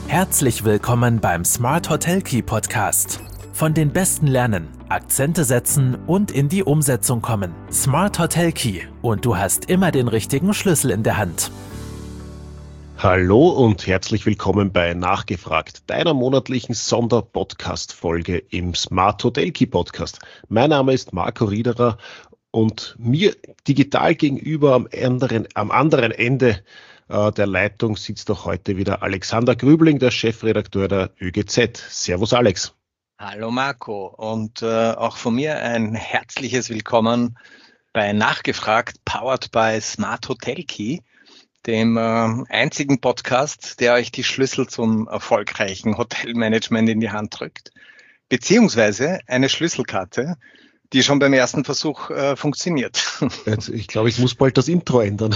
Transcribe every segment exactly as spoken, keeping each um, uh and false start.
Herzlich willkommen beim Smart Hotel Key Podcast. Von den Besten lernen, Akzente setzen und in die Umsetzung kommen. Smart Hotel Key und du hast immer den richtigen Schlüssel in der Hand. Hallo und herzlich willkommen bei Nachgefragt, deiner monatlichen Sonderpodcast-Folge im Smart Hotel Key Podcast. Mein Name ist Marco Riederer und mir digital gegenüber am anderen, am anderen Ende äh, der Leitung sitzt auch heute wieder Alexander Grübling, der Chefredakteur der Ö G Z. Servus Alex. Hallo Marco und äh, auch von mir ein herzliches Willkommen bei Nachgefragt, powered by Smart Hotel Key, dem äh, einzigen Podcast, der euch die Schlüssel zum erfolgreichen Hotelmanagement in die Hand drückt, beziehungsweise eine Schlüsselkarte, die schon beim ersten Versuch äh, funktioniert. Jetzt, ich glaube, ich muss bald das Intro ändern.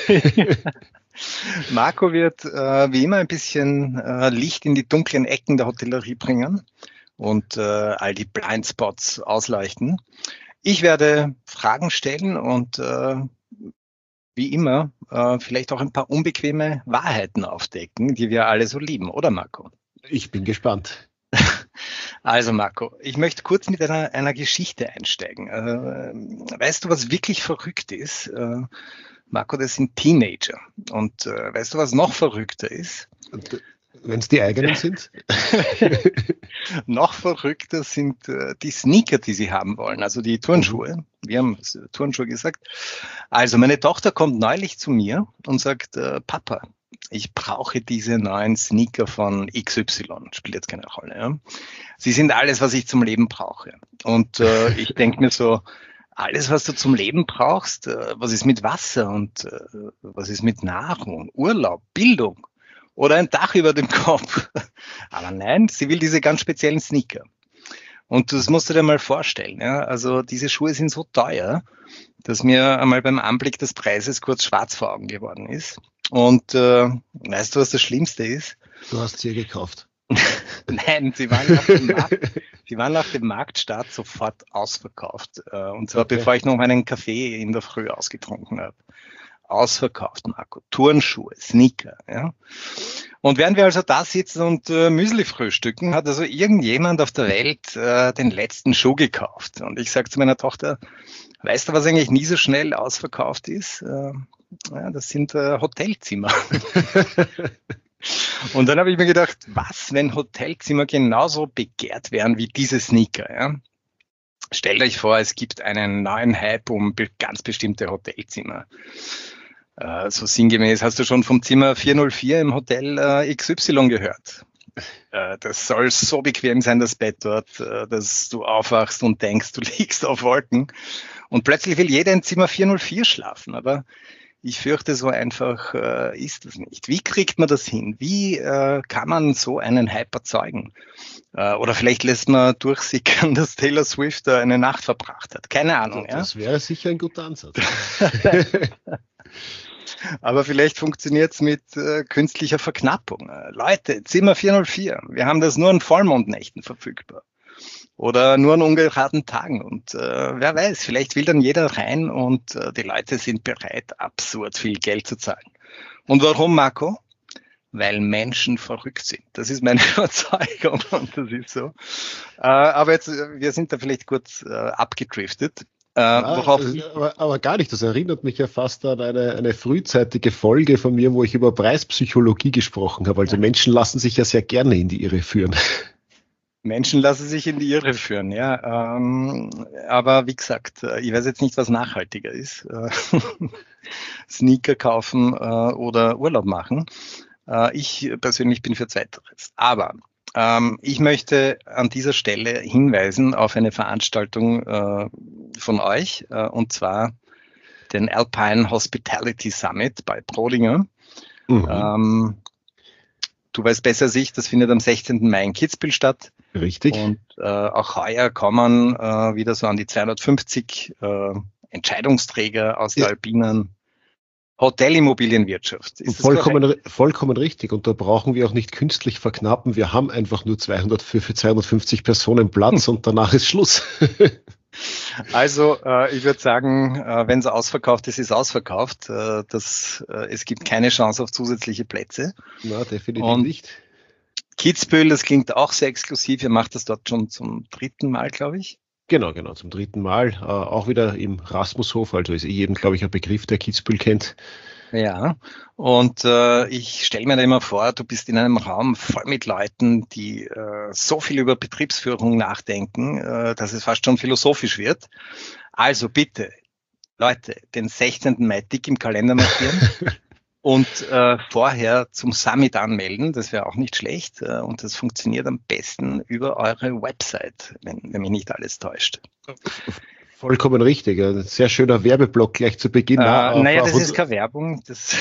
Marco wird äh, wie immer ein bisschen äh, Licht in die dunklen Ecken der Hotellerie bringen und äh, all die Blindspots ausleuchten. Ich werde Fragen stellen und äh, wie immer äh, vielleicht auch ein paar unbequeme Wahrheiten aufdecken, die wir alle so lieben, oder Marco? Ich bin gespannt. Also Marco, ich möchte kurz mit einer, einer Geschichte einsteigen. Äh, weißt du, was wirklich verrückt ist? Äh, Marco, das sind Teenager. Und äh, weißt du, was noch verrückter ist? Wenn es die eigenen sind? Noch verrückter sind äh, die Sneaker, die sie haben wollen, also die Turnschuhe. Wir haben Turnschuhe gesagt. Also meine Tochter kommt neulich zu mir und sagt, äh, Papa, ich brauche diese neuen Sneaker von X Y. Spielt jetzt keine Rolle. Ja? Sie sind alles, was ich zum Leben brauche. Und äh, ich denke mir so, alles, was du zum Leben brauchst, äh, was ist mit Wasser und äh, was ist mit Nahrung, Urlaub, Bildung? Oder ein Dach über dem Kopf. Aber nein, sie will diese ganz speziellen Sneaker. Und das musst du dir mal vorstellen. Ja? Also diese Schuhe sind so teuer, dass mir einmal beim Anblick des Preises kurz schwarz vor Augen geworden ist. Und äh, weißt du, was das Schlimmste ist? Du hast sie gekauft. Nein, sie waren nach dem Markt, sie waren nach dem Marktstart sofort ausverkauft. Äh, und zwar okay. Bevor ich noch meinen Kaffee in der Früh ausgetrunken habe. Ausverkauft, Marco. Turnschuhe, Sneaker, ja. Und während wir also da sitzen und äh, Müsli frühstücken, hat also irgendjemand auf der Welt äh, den letzten Schuh gekauft. Und ich sage zu meiner Tochter, weißt du, was eigentlich nie so schnell ausverkauft ist? Äh, ja, das sind äh, Hotelzimmer. Und dann habe ich mir gedacht, was, wenn Hotelzimmer genauso begehrt wären wie diese Sneaker, ja? Stellt euch vor, es gibt einen neuen Hype um ganz bestimmte Hotelzimmer. Äh, so sinngemäß, hast du schon vom Zimmer vierhundertvier im Hotel äh, X Y gehört? Äh, das soll so bequem sein, das Bett dort, äh, dass du aufwachst und denkst, du liegst auf Wolken. Und plötzlich will jeder im Zimmer vierhundertvier schlafen, aber ich fürchte, so einfach äh, ist das nicht. Wie kriegt man das hin? Wie äh, kann man so einen Hype erzeugen? Äh, oder vielleicht lässt man durchsickern, dass Taylor Swift da eine Nacht verbracht hat. Keine Ahnung. Das ja? wäre sicher ein guter Ansatz. Aber vielleicht funktioniert es mit äh, künstlicher Verknappung. Äh, Leute, Zimmer vierhundertvier, wir haben das nur an Vollmondnächten verfügbar. Oder nur an ungeraden Tagen. Und äh, wer weiß, vielleicht will dann jeder rein und äh, die Leute sind bereit, absurd viel Geld zu zahlen. Und warum, Marco? Weil Menschen verrückt sind. Das ist meine Überzeugung und das ist so. Äh, aber jetzt, wir sind da vielleicht kurz äh, abgedriftet. Äh, ja, worauf aber, aber gar nicht. Das erinnert mich ja fast an eine, eine frühzeitige Folge von mir, wo ich über Preispsychologie gesprochen habe. Also Menschen lassen sich ja sehr gerne in die Irre führen. Menschen lassen sich in die Irre führen, ja. Ähm, aber wie gesagt, ich weiß jetzt nicht, was nachhaltiger ist. Sneaker kaufen äh, oder Urlaub machen. Äh, ich persönlich bin für Zweiteres. Aber ähm, ich möchte an dieser Stelle hinweisen auf eine Veranstaltung äh, von euch, äh, und zwar den Alpine Hospitality Summit bei Prodinger. Mhm. Ähm, du weißt besser als ich, das findet am sechzehnten Mai in Kitzbühel statt. Richtig. Und äh, auch heuer kommen äh, wieder so an die zweihundertfünfzig äh, Entscheidungsträger aus der ja. alpinen Hotelimmobilienwirtschaft. Ist vollkommen, vollkommen richtig. Und da brauchen wir auch nicht künstlich verknappen. Wir haben einfach nur zweihundert für, für zweihundertfünfzig Personen Platz und danach ist Schluss. Also äh, ich würde sagen, äh, wenn es ausverkauft ist, ist ausverkauft. Äh, das, äh, es gibt keine Chance auf zusätzliche Plätze. Na, definitiv und nicht. Kitzbühel, das klingt auch sehr exklusiv. Ihr macht das dort schon zum dritten Mal, glaube ich. Genau, genau, zum dritten Mal. Äh, auch wieder im Rasmushof, also ist eh jedem, glaube ich, ein Begriff, der Kitzbühel kennt. Ja, und äh, ich stelle mir da immer vor, du bist in einem Raum voll mit Leuten, die äh, so viel über Betriebsführung nachdenken, äh, dass es fast schon philosophisch wird. Also bitte, Leute, den sechzehnten Mai dick im Kalender markieren und äh, vorher zum Summit anmelden, das wäre auch nicht schlecht. Äh, und das funktioniert am besten über eure Website, wenn, wenn mich nicht alles täuscht. Vollkommen richtig. Ein sehr schöner Werbeblock gleich zu Beginn. Äh, Na, naja, auf, das auf ist keine Werbung. Das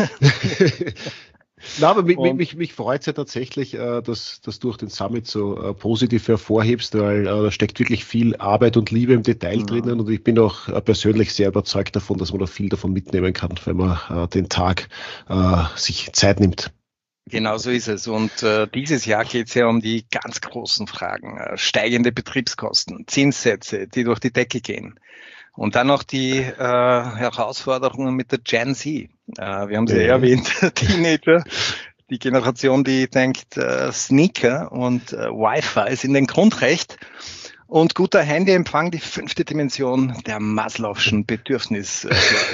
Na, aber mich, mich, mich freut es ja tatsächlich, äh, dass, dass du auch den Summit so äh, positiv hervorhebst, weil äh, da steckt wirklich viel Arbeit und Liebe im Detail Mhm. drinnen und ich bin auch äh, persönlich sehr überzeugt davon, dass man da viel davon mitnehmen kann, wenn man äh, den Tag äh, sich Zeit nimmt. Genau so ist es. Und äh, dieses Jahr geht es ja um die ganz großen Fragen. Äh, steigende Betriebskosten, Zinssätze, die durch die Decke gehen. Und dann noch die äh, Herausforderungen mit der Gen Z. Äh, wir haben sie ja, ja erwähnt, Teenager, die Generation, die denkt, äh, Sneaker und äh, Wi-Fi ist in den Grundrecht. Und guter Handyempfang, die fünfte Dimension der Maslow'schen Bedürfnis.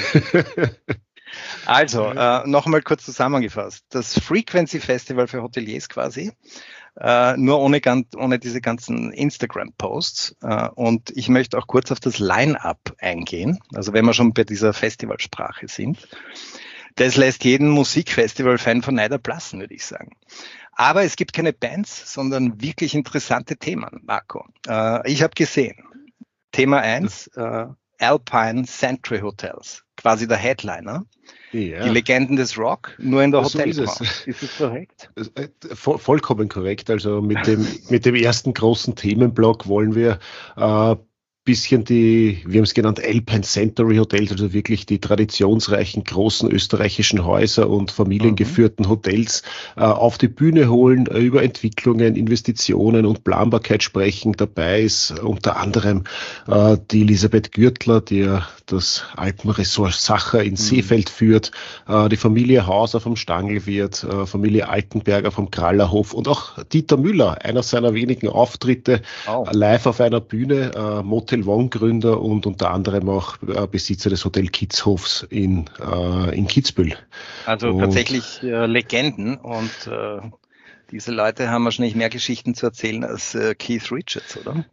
Also, äh, noch einmal kurz zusammengefasst. Das Frequency Festival für Hoteliers quasi, äh, nur ohne, ohne diese ganzen Instagram-Posts. Äh, und ich möchte auch kurz auf das Line-Up eingehen. Also wenn wir schon bei dieser Festivalsprache sind. Das lässt jeden Musikfestival-Fan von Neid erblassen, würde ich sagen. Aber es gibt keine Bands, sondern wirklich interessante Themen, Marco. Äh, ich habe gesehen, Thema eins, äh, Alpine Century Hotels, quasi der Headliner. Ja. Die Legenden des Rock, nur in der so Hotelbranche. Ist, ist das korrekt? Voll, vollkommen korrekt. Also mit dem, mit dem ersten großen Themenblock wollen wir äh, bisschen die, wir haben es genannt, Alpine Century Hotels, also wirklich die traditionsreichen großen österreichischen Häuser und familiengeführten Hotels äh, auf die Bühne holen, äh, über Entwicklungen, Investitionen und Planbarkeit sprechen. Dabei ist unter anderem äh, die Elisabeth Gürtler, die ja das Alpenresort Sacher in mhm. Seefeld führt, äh, die Familie Hauser vom Stangelwirt, äh, Familie Altenberger vom Krallerhof und auch Dieter Müller, einer seiner wenigen Auftritte oh. live auf einer Bühne, äh, Hotel One-Gründer und unter anderem auch äh, Besitzer des Hotel Kitzhofs in, äh, in Kitzbühel. Also und tatsächlich äh, Legenden und äh, diese Leute haben wahrscheinlich mehr Geschichten zu erzählen als äh, Keith Richards, oder?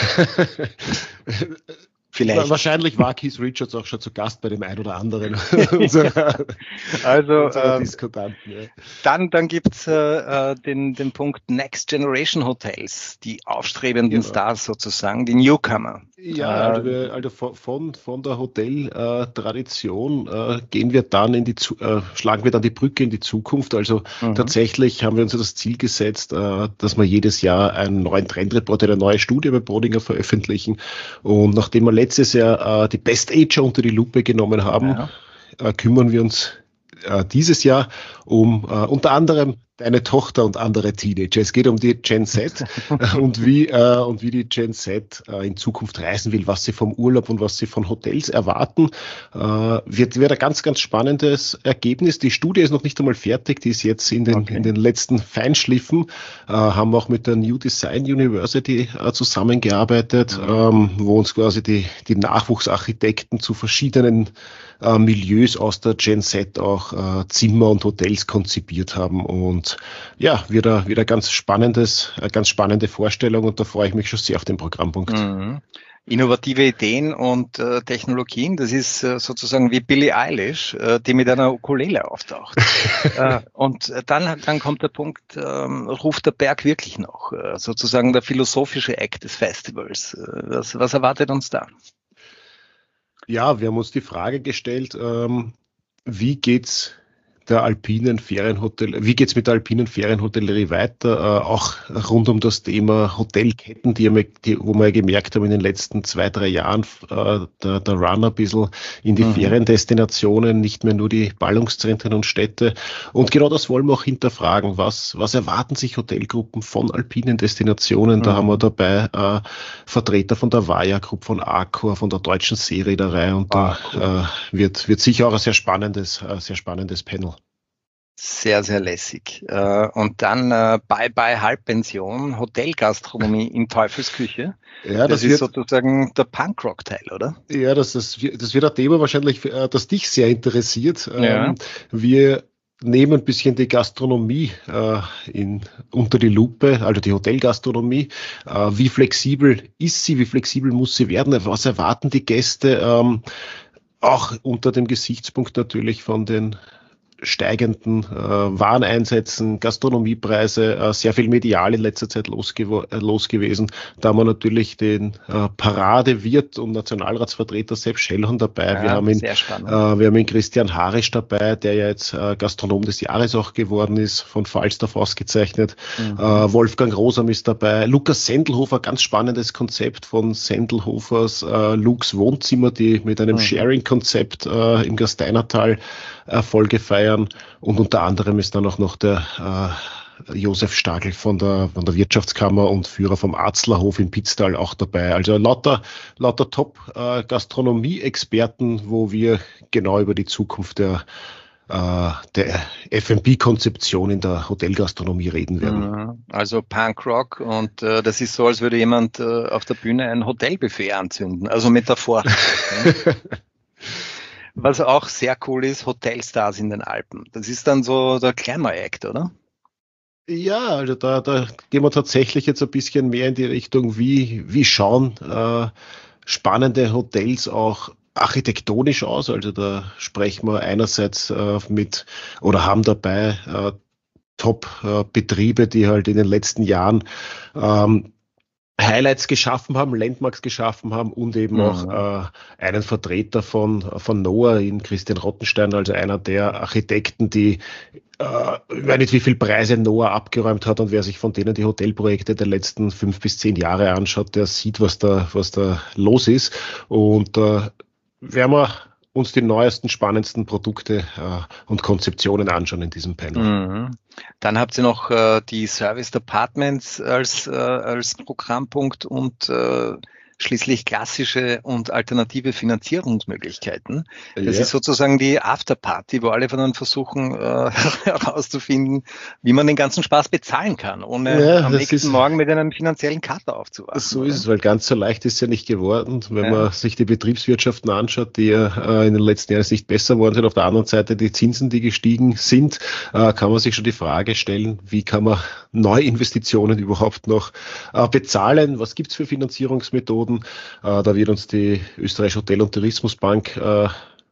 Vielleicht. Wahrscheinlich war Keith Richards auch schon zu Gast bei dem einen oder anderen unserer, also, unserer ähm, Diskutanten. Ja. Dann, dann gibt es äh, den, den Punkt Next Generation Hotels, die aufstrebenden genau. Stars sozusagen, die Newcomer. Ja, also, wir, also von, von der Hoteltradition äh, gehen wir dann in die, äh, schlagen wir dann die Brücke in die Zukunft. Also mhm. tatsächlich haben wir uns das Ziel gesetzt, äh, dass wir jedes Jahr einen neuen Trendreport, eine neue Studie bei Brodinger veröffentlichen. Und nachdem wir letztes Jahr äh, die Best Ager unter die Lupe genommen haben, ja. äh, kümmern wir uns äh, dieses Jahr um äh, unter anderem deine Tochter und andere Teenager. Es geht um die Gen Z und wie äh, und wie die Gen Z äh, in Zukunft reisen will, was sie vom Urlaub und was sie von Hotels erwarten. Äh, wird, wird ein ganz, ganz spannendes Ergebnis. Die Studie ist noch nicht einmal fertig, die ist jetzt in den, okay. in den letzten Feinschliffen. Äh, haben auch mit der New Design University äh, zusammengearbeitet, mhm. ähm, wo uns quasi die, die Nachwuchsarchitekten zu verschiedenen äh, Milieus aus der Gen Z auch äh, Zimmer und Hotels konzipiert haben und ja, wieder, wieder ganz spannendes, ganz spannende Vorstellung und da freue ich mich schon sehr auf den Programmpunkt. Mhm. Innovative Ideen und äh, Technologien, das ist äh, sozusagen wie Billie Eilish, äh, die mit einer Ukulele auftaucht. äh, und dann, dann kommt der Punkt, ähm, ruft der Berg wirklich noch? Äh, sozusagen der philosophische Act des Festivals. Äh, was, was erwartet uns da? Ja, wir haben uns die Frage gestellt, ähm, wie geht's der alpinen Ferienhotel, wie geht's mit der alpinen Ferienhotellerie weiter, äh, auch rund um das Thema Hotelketten, die, die, wo wir gemerkt haben in den letzten zwei, drei Jahren, äh, der, der Run ein bisschen in die mhm. Feriendestinationen, nicht mehr nur die Ballungszentren und Städte. Und genau das wollen wir auch hinterfragen. Was, was erwarten sich Hotelgruppen von alpinen Destinationen? Mhm. Da haben wir dabei äh, Vertreter von der Vaja Group, von Accor, von der Deutschen Seereederei und da ah, cool. äh, wird, wird sicher auch ein sehr spannendes, äh, sehr spannendes Panel. Sehr, sehr lässig. Äh, und dann äh, Bye-bye Halbpension, Hotelgastronomie in Teufelsküche. Ja, das, das ist wird, sozusagen der Punkrock-Teil, oder? ja, das, das, wird- das wird ein Thema wahrscheinlich, äh, das dich sehr interessiert. Ja. Ähm, wir nehmen ein bisschen die Gastronomie äh, in, unter die Lupe, also die Hotelgastronomie. Äh, wie flexibel ist sie? Wie flexibel muss sie werden? Was erwarten die Gäste? Ähm, auch unter dem Gesichtspunkt natürlich von den steigenden äh, Wareneinsätzen, Gastronomiepreise, äh, sehr viel medial in letzter Zeit los, gewo- äh, los gewesen. Da haben wir natürlich den äh, Paradewirt und Nationalratsvertreter Sepp Schellhorn dabei. Ja, wir haben ihn, sehr äh, spannend. wir haben ihn Christian Harisch dabei, der ja jetzt äh, Gastronom des Jahres auch geworden ist, von Falstaff ausgezeichnet. Mhm. Äh, Wolfgang Rosam ist dabei. Lukas Sendelhofer, ganz spannendes Konzept von Sendelhofers äh, Lux Wohnzimmer, die mit einem Mhm. Sharing-Konzept äh, im Gasteinertal Erfolge feiern. Und unter anderem ist dann auch noch der äh, Josef Stagel von der, von der Wirtschaftskammer und Führer vom Arzlerhof in Pitztal auch dabei. Also lauter, lauter Top-Gastronomie-Experten, wo wir genau über die Zukunft der, äh, der F und B-Konzeption in der Hotelgastronomie reden werden. Mhm. Also Punkrock und äh, das ist so, als würde jemand äh, auf der Bühne ein Hotelbuffet anzünden, also metaphorisch. Was auch sehr cool ist, Hotelstars in den Alpen. Das ist dann so der Glamour-Act, oder? Ja, also da, da gehen wir tatsächlich jetzt ein bisschen mehr in die Richtung, wie, wie schauen äh, spannende Hotels auch architektonisch aus. Also da sprechen wir einerseits äh, mit oder haben dabei äh, Top-Betriebe, die halt in den letzten Jahren ähm, Highlights geschaffen haben, Landmarks geschaffen haben und eben Mhm. auch äh, einen Vertreter von, von Noah in Christian Rottenstein, also einer der Architekten, die äh, ich weiß nicht, wie viel Preise Noah abgeräumt hat, und wer sich von denen die Hotelprojekte der letzten fünf bis zehn Jahre anschaut, der sieht, was da, was da los ist. Und äh, werden wir uns die neuesten, spannendsten Produkte äh, und Konzeptionen anschauen in diesem Panel. Mhm. Dann habt ihr noch äh, die Serviced Apartments als, äh, als Programmpunkt und äh, schließlich klassische und alternative Finanzierungsmöglichkeiten. Das Ja. ist sozusagen die Afterparty, wo alle von dann versuchen äh, herauszufinden, wie man den ganzen Spaß bezahlen kann, ohne Ja, am das nächsten ist- Morgen mit einem finanziellen Kater aufzuwachen. So oder? ist es, weil ganz so leicht ist es ja nicht geworden. Wenn Ja. man sich die Betriebswirtschaften anschaut, die ja äh, in den letzten Jahren nicht besser geworden sind, auf der anderen Seite die Zinsen, die gestiegen sind, äh, kann man sich schon die Frage stellen, wie kann man Neuinvestitionen überhaupt noch äh, bezahlen? Was gibt's für Finanzierungsmethoden? Äh, da wird uns die Österreichische Hotel- und Tourismusbank äh,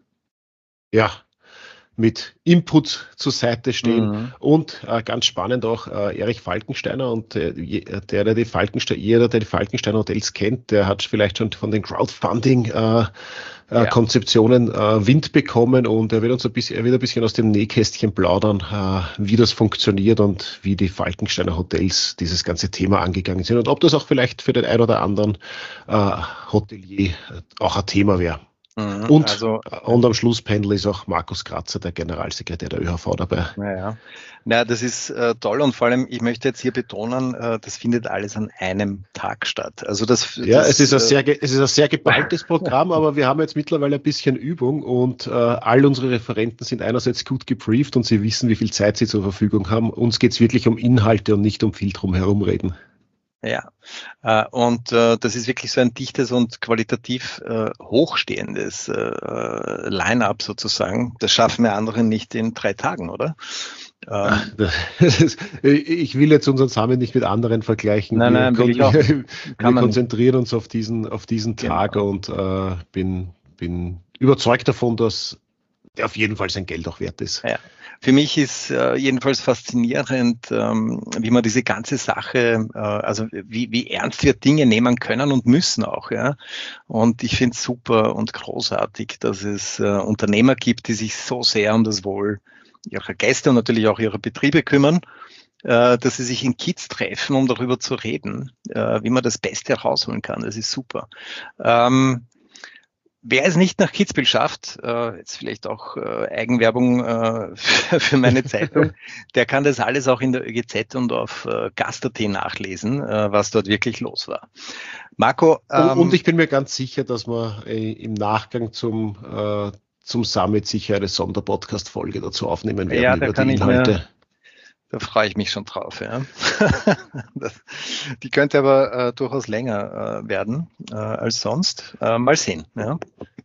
ja mit Input zur Seite stehen. Mhm. Und äh, ganz spannend auch äh, Erich Falkensteiner, und äh, je- der, der die Falkensteiner, jeder, der die Falkensteiner Hotels kennt, der hat vielleicht schon von den Crowdfunding äh, äh, Ja. Konzeptionen äh, Wind bekommen, und er wird uns ein bisschen, er wird ein bisschen aus dem Nähkästchen plaudern, äh, wie das funktioniert und wie die Falkensteiner Hotels dieses ganze Thema angegangen sind und ob das auch vielleicht für den ein oder anderen äh, Hotelier äh, auch ein Thema wäre. Mhm. Und, Also, und am Schlusspanel ist auch Markus Kratzer, der Generalsekretär der ÖHV, dabei. naja, na, das ist äh, toll, und vor allem, ich möchte jetzt hier betonen, äh, das findet alles an einem Tag statt. Also das, Ja, das, es ist ein äh, sehr, ge- es ist ein sehr geballtes Programm, aber wir haben jetzt mittlerweile ein bisschen Übung, und äh, all unsere Referenten sind einerseits gut gebrieft und sie wissen, wie viel Zeit sie zur Verfügung haben. Uns geht's wirklich um Inhalte und nicht um viel drum herum reden. Ja, äh, und äh, das ist wirklich so ein dichtes und qualitativ äh, hochstehendes äh, Line-up sozusagen. Das schaffen wir anderen nicht in drei Tagen, oder? Ähm, Das ist, ich will jetzt unseren Samen nicht mit anderen vergleichen. Nein, wir nein, will ich kon- auch nicht. wir Kann man konzentrieren uns auf diesen, auf diesen Genau. Tag, und äh, bin, bin überzeugt davon, dass der auf jeden Fall sein Geld auch wert ist. Ja. Für mich ist äh, jedenfalls faszinierend, ähm, wie man diese ganze Sache, äh, also wie, wie ernst wir Dinge nehmen können und müssen auch. Ja. Und ich finde es super und großartig, dass es äh, Unternehmer gibt, die sich so sehr um das Wohl ihrer Gäste und natürlich auch ihrer Betriebe kümmern, äh, dass sie sich in Kiez treffen, um darüber zu reden, äh, wie man das Beste herausholen kann. Das ist super. Ähm, Wer es nicht nach Kitzbühel schafft, äh, jetzt vielleicht auch äh, Eigenwerbung äh, für, für meine Zeitung, der kann das alles auch in der ÖGZ und auf äh, Gast.at nachlesen, äh, was dort wirklich los war. Marco, ähm, Und, und ich bin mir ganz sicher, dass wir äh, im Nachgang zum, äh, zum Summit sicher eine Sonderpodcast-Folge dazu aufnehmen werden Ja, da über kann die ich Inhalte. mir, da freue ich mich schon drauf. Ja. Das, die könnte aber äh, durchaus länger äh, werden äh, als sonst. Äh, mal sehen. Ja.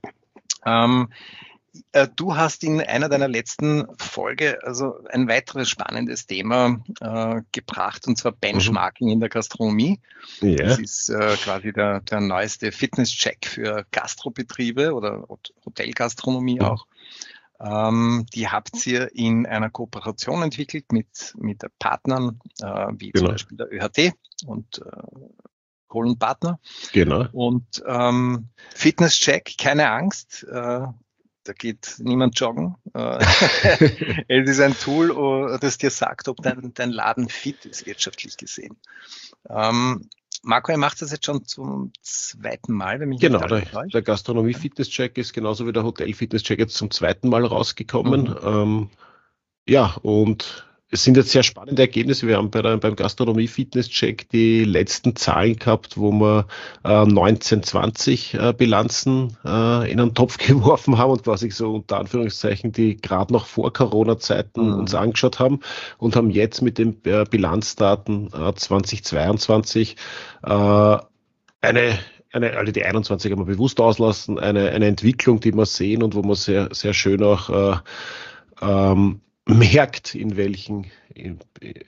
Ähm, äh, du hast in einer deiner letzten Folge also ein weiteres spannendes Thema äh, gebracht, und zwar Benchmarking mhm. in der Gastronomie. Ja. Das ist äh, quasi der, der neueste Fitness-Check für Gastrobetriebe oder Hotelgastronomie auch. Ähm, die habt ihr in einer Kooperation entwickelt mit, mit Partnern, äh, wie genau. zum Beispiel der Ö H T und äh, Kohlenpartner. Genau. Und ähm, Fitness-Check, keine Angst, äh, da geht niemand joggen. Äh, es ist ein Tool, das dir sagt, ob dein, dein Laden fit ist, wirtschaftlich gesehen. Ähm, Marco, ihr macht das jetzt schon zum zweiten Mal, wenn mich genau, nicht der, der Gastronomie-Fitness-Check ist genauso wie der Hotel-Fitness-Check jetzt zum zweiten Mal rausgekommen. Mhm. Ähm, ja, und es sind jetzt sehr spannende Ergebnisse. Wir haben bei der, beim Gastronomie-Fitness-Check die letzten Zahlen gehabt, wo wir äh, neunzehn, zwanzig äh, Bilanzen äh, in einen Topf geworfen haben und quasi so unter Anführungszeichen, die gerade noch vor Corona-Zeiten mhm. uns angeschaut haben und haben jetzt mit den äh, Bilanzdaten äh, zweitausendzweiundzwanzig äh, eine Eine, also die einundzwanzig haben wir bewusst auslassen, eine, eine Entwicklung, die wir sehen und wo man sehr, sehr schön auch äh, ähm, merkt, in welchen, in,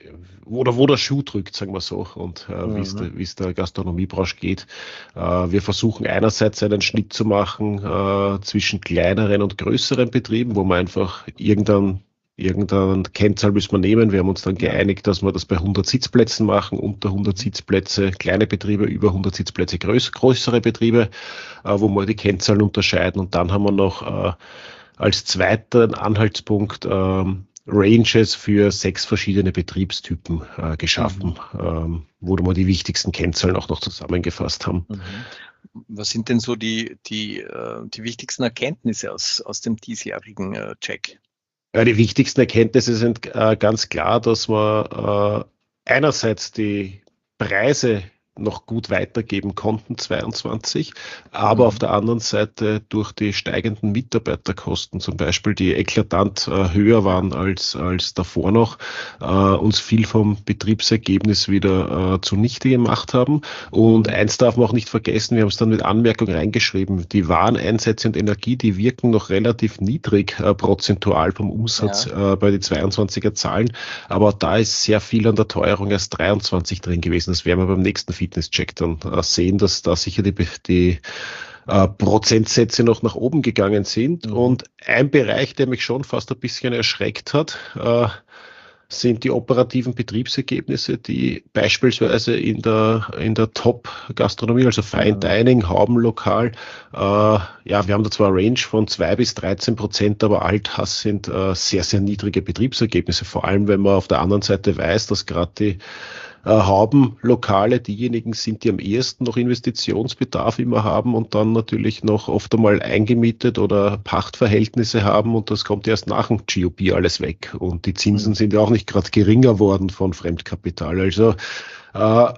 oder wo der Schuh drückt, sagen wir so, und äh, mhm. wie es der, wie es der Gastronomiebranche geht. Äh, wir versuchen einerseits einen Schnitt zu machen äh, zwischen kleineren und größeren Betrieben, wo man einfach irgendein Irgendeine Kennzahl müssen wir nehmen. Wir haben uns dann geeinigt, dass wir das bei hundert Sitzplätzen machen, unter hundert Sitzplätze kleine Betriebe, über hundert Sitzplätze größ, größere Betriebe, äh, wo wir die Kennzahlen unterscheiden. Und dann haben wir noch äh, als zweiten Anhaltspunkt äh, Ranges für sechs verschiedene Betriebstypen äh, geschaffen, mhm. ähm, wo wir die wichtigsten Kennzahlen auch noch zusammengefasst haben. Mhm. Was sind denn so die, die, äh, die wichtigsten Erkenntnisse aus, aus dem diesjährigen äh, Check? Ja, die wichtigsten Erkenntnisse sind äh, ganz klar, dass wir äh, einerseits die Preise noch gut weitergeben konnten, zweiundzwanzig, aber mhm. auf der anderen Seite durch die steigenden Mitarbeiterkosten zum Beispiel, die eklatant äh, höher waren als, als davor noch, äh, uns viel vom Betriebsergebnis wieder äh, zunichte gemacht haben. Und mhm. eins darf man auch nicht vergessen, wir haben es dann mit Anmerkung reingeschrieben, die Wareneinsätze und Energie, die wirken noch relativ niedrig äh, prozentual vom Umsatz ja. äh, bei den zweiundzwanziger Zahlen, aber da ist sehr viel an der Teuerung erst dreiundzwanzig drin gewesen. Das werden wir beim nächsten Fitness-Check dann äh, sehen, dass da sicher die, die äh, Prozentsätze noch nach oben gegangen sind. Mhm. Und ein Bereich, der mich schon fast ein bisschen erschreckt hat, äh, sind die operativen Betriebsergebnisse, die beispielsweise in der in der Top-Gastronomie, also Fine Dining, Haubenlokal, äh, ja, wir haben da zwar eine Range von zwei bis dreizehn Prozent, aber all das sind äh, sehr, sehr niedrige Betriebsergebnisse, vor allem wenn man auf der anderen Seite weiß, dass gerade die Äh, Haubenlokale diejenigen sind, die am ehesten noch Investitionsbedarf immer haben und dann natürlich noch oft einmal eingemietet oder Pachtverhältnisse haben und das kommt erst nach dem G O P alles weg und die Zinsen mhm. sind ja auch nicht gerade geringer worden von Fremdkapital. Also äh,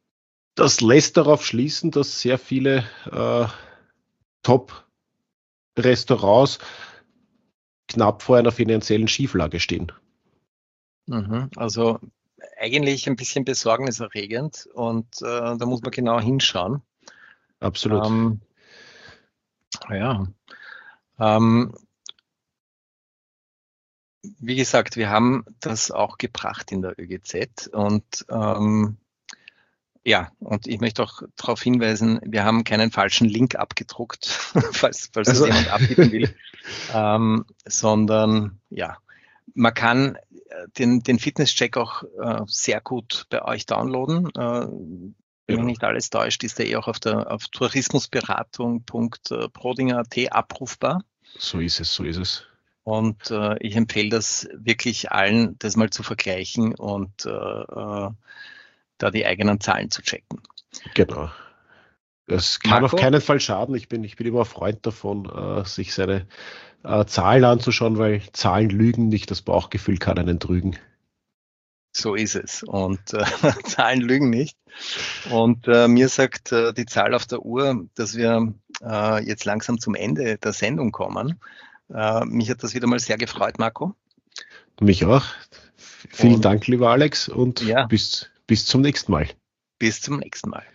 das lässt darauf schließen, dass sehr viele äh, Top-Restaurants knapp vor einer finanziellen Schieflage stehen. Mhm. Also eigentlich ein bisschen besorgniserregend und äh, da muss man genau hinschauen. Absolut. Ähm, ja. Ähm, wie gesagt, wir haben das auch gebracht in der Ö G Z und ähm, ja, und ich möchte auch darauf hinweisen, wir haben keinen falschen Link abgedruckt, falls, falls also. das jemand abgeben will, ähm, sondern ja, man kann den, den Fitness-Check auch äh, sehr gut bei euch downloaden. Äh, wenn ja. mich nicht alles täuscht, ist der eh auch auf der auf tourismusberatung punkt prodinger punkt at abrufbar. So ist es, so ist es. Und äh, ich empfehle das wirklich allen, das mal zu vergleichen und äh, äh, da die eigenen Zahlen zu checken. Genau. Das kann Marco? Auf keinen Fall schaden. Ich bin, ich bin immer ein Freund davon, äh, sich seine äh, Zahlen anzuschauen, weil Zahlen lügen nicht, das Bauchgefühl kann einen trügen. So ist es. Und äh, Zahlen lügen nicht. Und äh, mir sagt äh, die Zahl auf der Uhr, dass wir äh, jetzt langsam zum Ende der Sendung kommen. Äh, mich hat das wieder mal sehr gefreut, Marco. Mich auch. Vielen Und, Dank, lieber Alex, und ja. bis, bis zum nächsten Mal. Bis zum nächsten Mal.